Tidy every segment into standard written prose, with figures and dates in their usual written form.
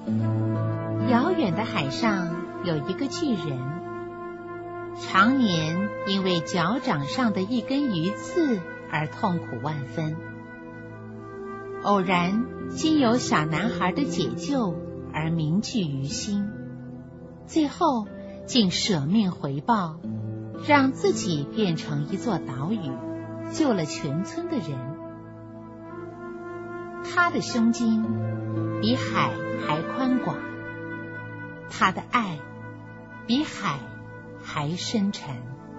遥远的海上有一个巨人，常年因为脚掌上的一根鱼刺而痛苦万分。偶然经由小男孩的解救而铭记于心，最后竟舍命回报，让自己变成一座岛屿，救了全村的人。他的胸襟比海还宽广，他的爱比海还深沉。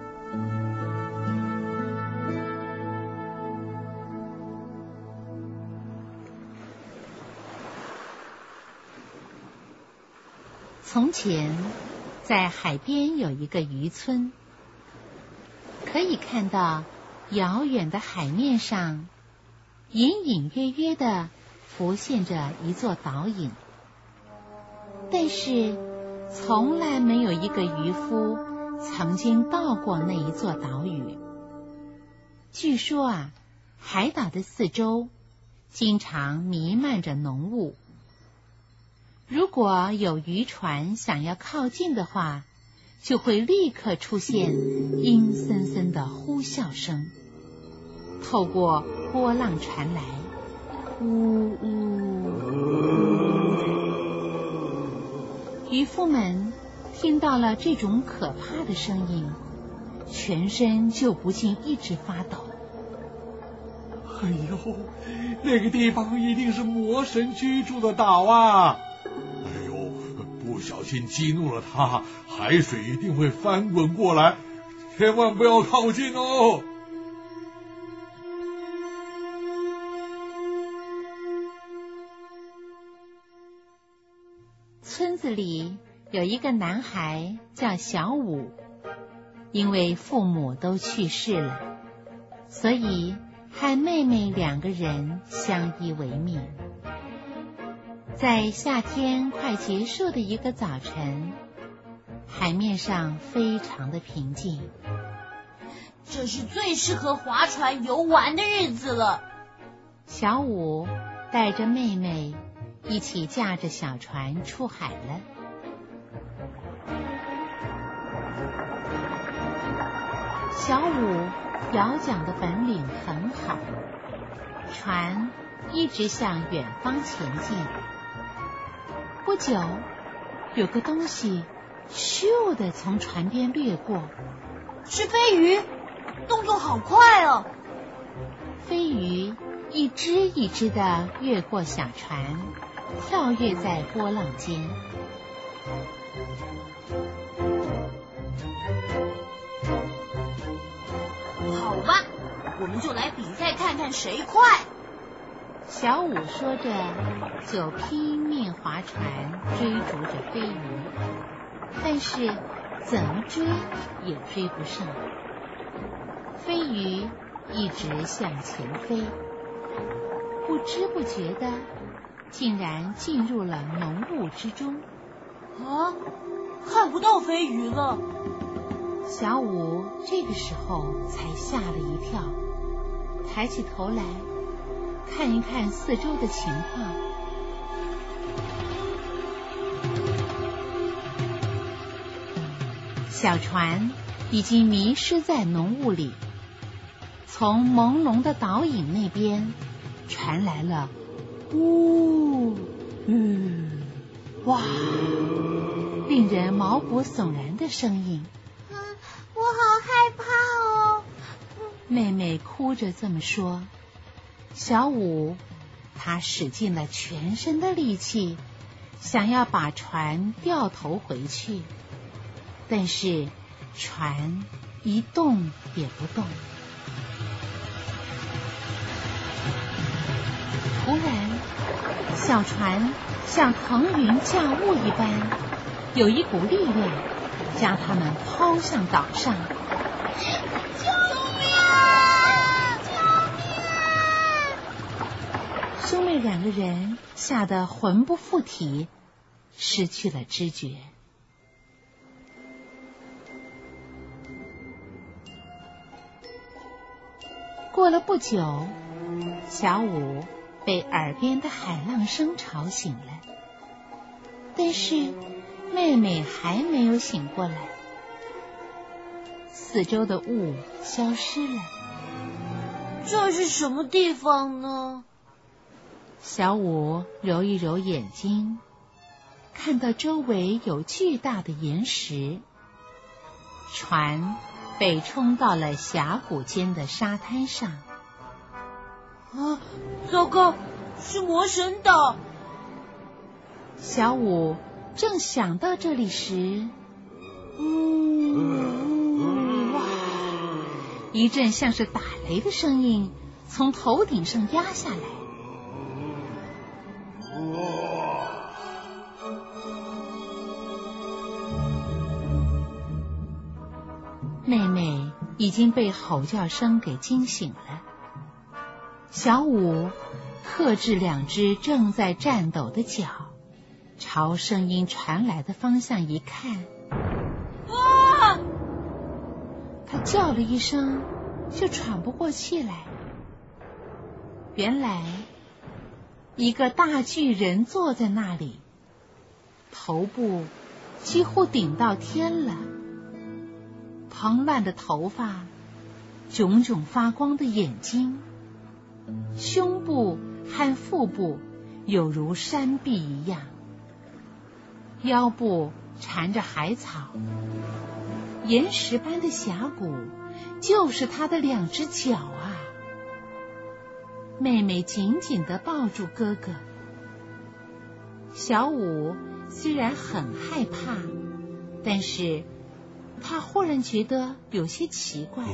从前，在海边有一个渔村，可以看到遥远的海面上隐隐约约地浮现着一座岛屿，但是从来没有一个渔夫曾经到过那一座岛屿。据说海岛的四周经常弥漫着浓雾，如果有渔船想要靠近的话，就会立刻出现阴森森的呼啸声，透过波浪传来，呜呜。渔夫们听到了这种可怕的声音，全身就不禁一直发抖。 哎呦，那个地方一定是魔神居住的岛啊！哎呦，不小心激怒了他，海水一定会翻滚过来，千万不要靠近哦。 村子里有一个男孩叫小武，因为父母都去世了，所以和妹妹两个人相依为命。在夏天快结束的一个早晨，海面上非常的平静。 这是最适合划船游玩的日子了。 小武带着妹妹一起驾着小船出海了。小武摇桨的本领很好，船一直向远方前进。不久，有个东西咻地从船边掠过。 是飞鱼，动作好快哦。 飞鱼一只一只地越过小船，跳跃在波浪间。 好吧，我们就来比赛看看谁快。 小武说着，就拼命划船追逐着飞鱼，但是怎么追也追不上。飞鱼一直向前飞，不知不觉的竟然进入了浓雾之中。 啊，看不到飞鱼了。 小武这个时候才吓了一跳，抬起头来看一看四周的情况。小船已经迷失在浓雾里，从朦胧的岛屿那边传来了呜哇令人毛骨悚然的声音。 我好害怕哦。 妹妹哭着这么说。小武他使尽了全身的力气，想要把船掉头回去，但是船一动也不动。突然，小船像腾云驾雾一般，有一股力量将他们抛向岛上。兄妹两个人吓得魂不附体，失去了知觉。过了不久，小武被耳边的海浪声吵醒了。 但是妹妹还没有醒过来。四周的雾消失了。 这是什么地方呢？ 小五揉一揉眼睛，看到周围有巨大的岩石，船被冲到了峡谷间的沙滩上。 啊，糟糕，是魔神岛！ 小五正想到这里时，哇！一阵像是打雷的声音从头顶上压下来。妹妹已经被吼叫声给惊醒了。小五克制两只正在颤抖的脚，朝声音传来的方向一看， 啊！ 他叫了一声，就喘不过气来。原来，一个大巨人坐在那里，头部几乎顶到天了，蓬乱的头发，炯炯发光的眼睛，胸部和腹部有如山壁一样，腰部缠着海草，岩石般的峡谷就是他的两只脚啊！妹妹紧紧地抱住哥哥。小五虽然很害怕，但是他忽然觉得有些奇怪，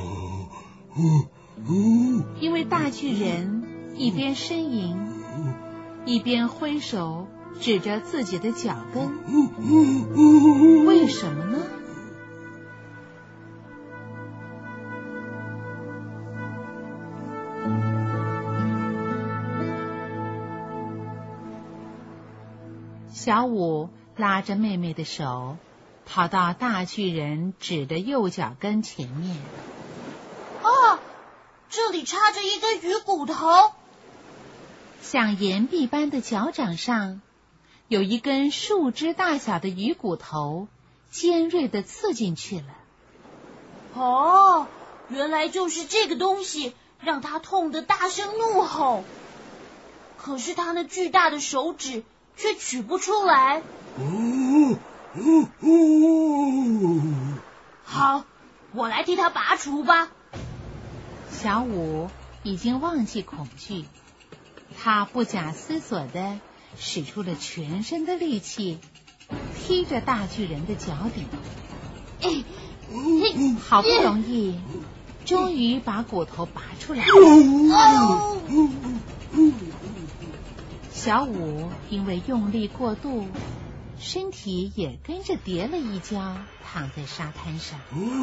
因为大巨人一边呻吟，一边挥手指着自己的脚跟。为什么呢？小五拉着妹妹的手，跑到大巨人指的右脚跟前面。 啊，这里插着一根鱼骨头， 像岩壁般的脚掌上有一根树枝大小的鱼骨头，尖锐地刺进去了。 哦，原来就是这个东西让他痛得大声怒吼，可是他那巨大的手指却取不出来。好，我来替他拔除吧。 小五已经忘记恐惧，他不假思索地使出了全身的力气，踢着大巨人的脚底。好不容易，终于把骨头拔出来了。小五因为用力过度，身体也跟着跌了一跤，躺在沙滩上。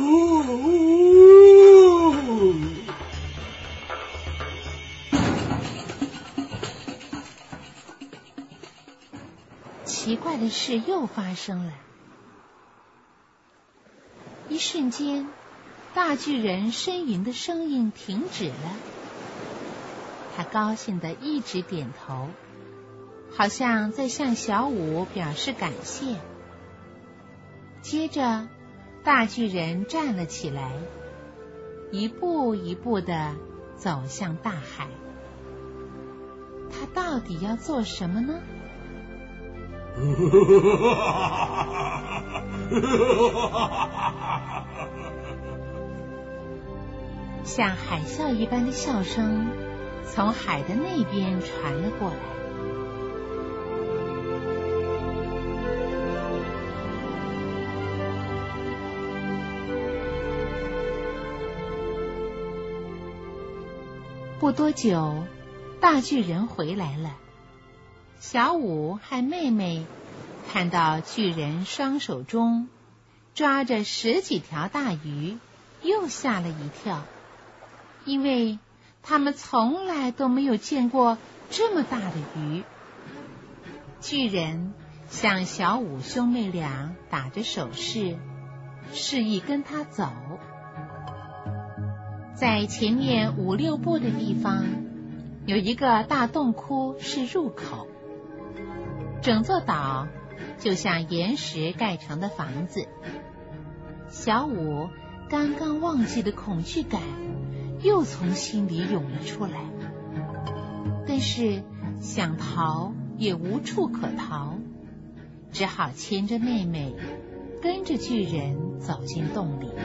奇怪的事又发生了。一瞬间，大巨人呻吟的声音停止了。他高兴地一直点头，好像在向小五表示感谢。接着，大巨人站了起来，一步一步地走向大海。他到底要做什么呢？像海啸一般的笑声从海的那边传了过来。不多久，大巨人回来了。小五和妹妹看到巨人双手中抓着10几条大鱼，又吓了一跳，因为他们从来都没有见过这么大的鱼。巨人向小五兄妹俩打着手势，示意跟他走。在前面5、6步的地方，有一个大洞窟是入口。整座岛就像岩石盖成的房子。小五刚刚忘记的恐惧感又从心里涌了出来，但是想逃也无处可逃，只好牵着妹妹跟着巨人走进洞里。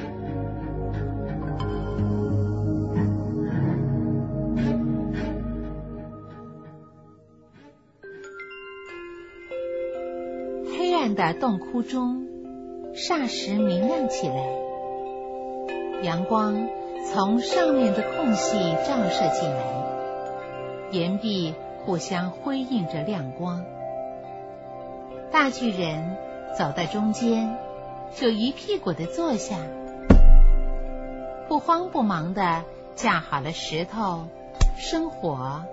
黑暗的洞窟中霎时明亮起来，阳光从上面的空隙照射进来，岩壁互相辉映着亮光。大巨人走在中间，就一屁股地坐下，不慌不忙地架好了石头生火，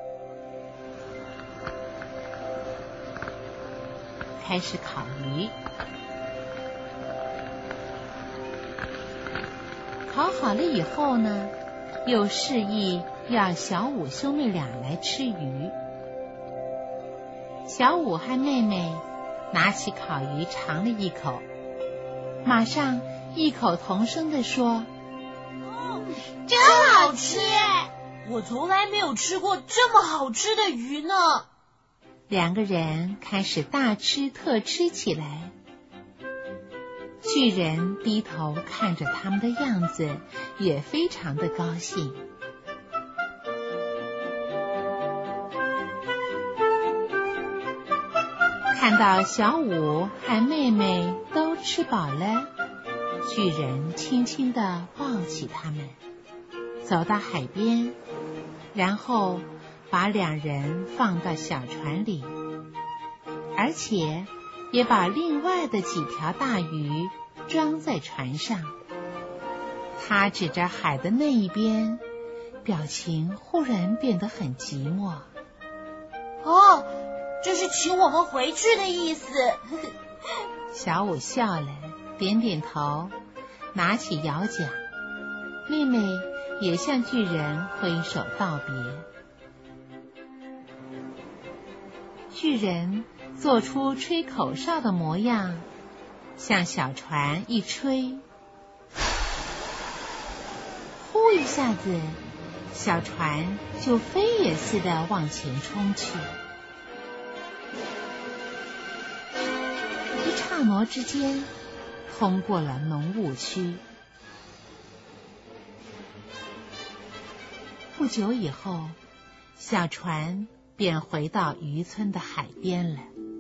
开始烤鱼。烤好了以后呢，又示意要小五兄妹俩来吃鱼。小五和妹妹拿起烤鱼尝了一口，马上异口同声地说： 真好吃！我从来没有吃过这么好吃的鱼呢。 两个人开始大吃特吃起来。巨人低头看着他们的样子，也非常的高兴。看到小五和妹妹都吃饱了，巨人轻轻地抱起他们，走到海边，然后把两人放到小船里，而且也把另外的几条大鱼装在船上。他指着海的那一边，表情忽然变得很寂寞。 哦，这是请我们回去的意思。 小五笑了，点点头，拿起摇桨。妹妹也向巨人挥手道别。巨人做出吹口哨的模样，向小船一吹，呼一下子，小船就飞也似的往前冲去。一刹那之间，通过了浓雾区。不久以后，小船便回到渔村的海边了。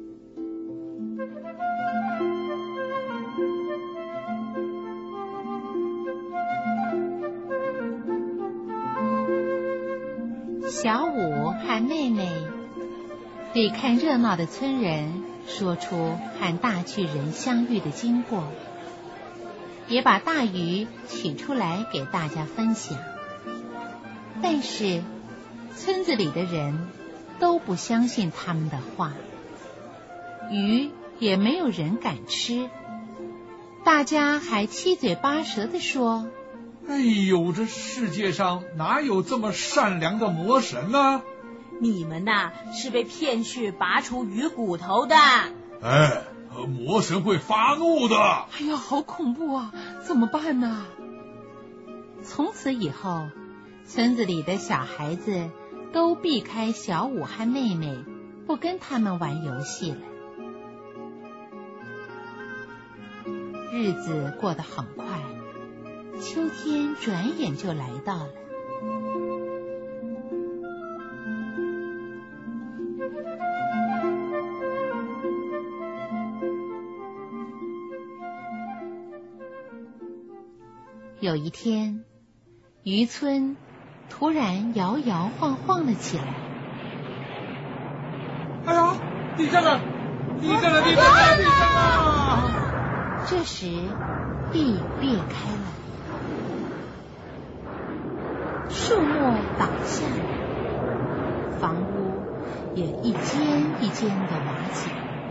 小五和妹妹对看热闹的村人说出和大巨人相遇的经过，也把大鱼取出来给大家分享。但是村子里的人都不相信他们的话，鱼也没有人敢吃，大家还七嘴八舌地说： 哎呦，这世界上哪有这么善良的魔神呢？ 你们呐，是被骗去拔除鱼骨头的。 哎，魔神会发怒的。 哎呀，好恐怖啊，怎么办呢？从此以后，村子里的小孩子都避开小五和妹妹，不跟他们玩游戏了。日子过得很快，秋天转眼就来到了。有一天，渔村突然摇摇晃晃了起来。 哎呀，地震了！地震了！地震了！地震了！ 这时，地裂开了，树木倒下了，房屋也一间一间的瓦解。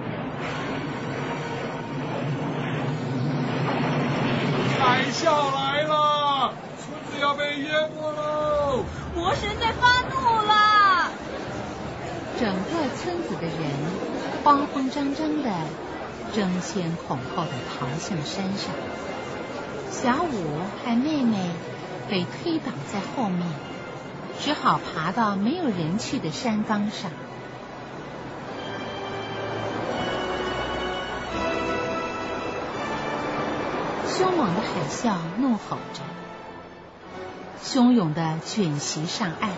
海啸来了，村子要被淹没喽！ 魔神在发怒了！ 整个村子的人慌慌张张的争先恐后的逃向山上。小五和妹妹被推倒在后面，只好爬到没有人去的山岗上。凶猛的海啸怒吼着，汹涌的卷袭上岸。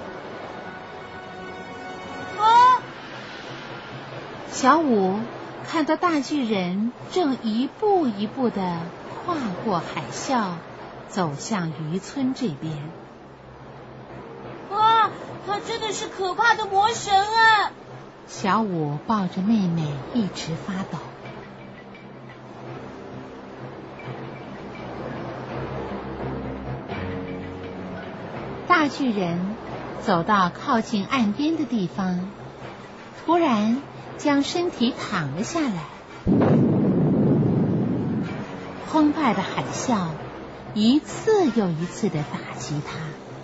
小五看到大巨人正一步一步地跨过海啸，走向渔村这边。 哇，他真的是可怕的魔神啊！ 小五抱着妹妹一直发抖。大巨人走到靠近岸边的地方，突然将身体躺了下来。澎湃的海啸一次又一次地打击他。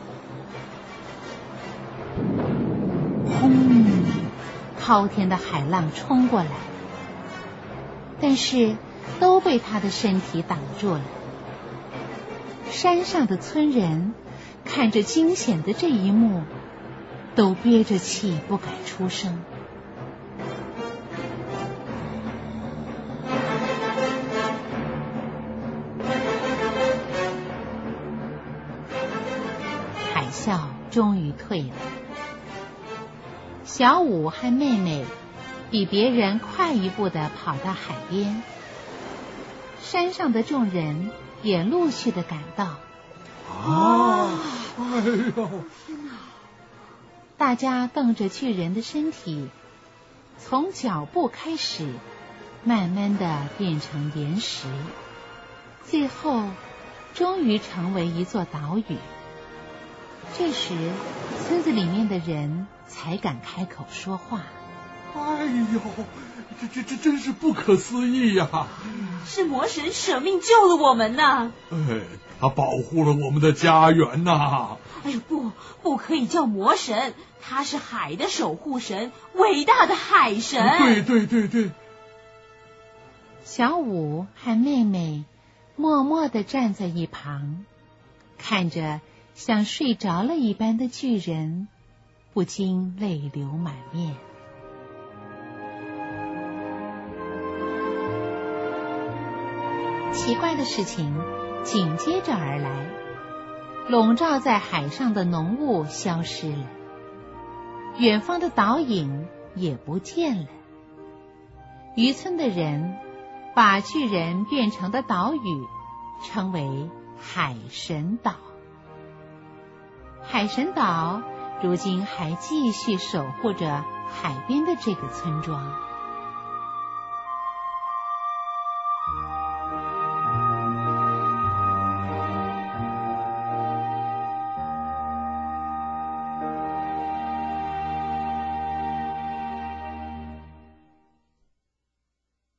轰！滔天的海浪冲过来，但是都被他的身体挡住了。山上的村人看着惊险的这一幕，都憋着气不敢出声。海啸终于退了，小五和妹妹比别人快一步地跑到海边，山上的众人也陆续地赶到。 哎呦！ 大家瞪着巨人的身体，从脚部开始，慢慢地变成岩石，最后终于成为一座岛屿。这时，村子里面的人才敢开口说话。 哎呦，这真是不可思议呀！ 是魔神舍命救了我们呐！ 他保护了我们的家园呐！ 哎呦，不可以叫魔神，他是海的守护神，伟大的海神。 对。 小五和妹妹默默地站在一旁，看着像睡着了一般的巨人，不禁泪流满面。奇怪的事情紧接着而来，笼罩在海上的浓雾消失了，远方的岛影也不见了。渔村的人把巨人变成的岛屿称为海神岛。海神岛如今还继续守护着海边的这个村庄。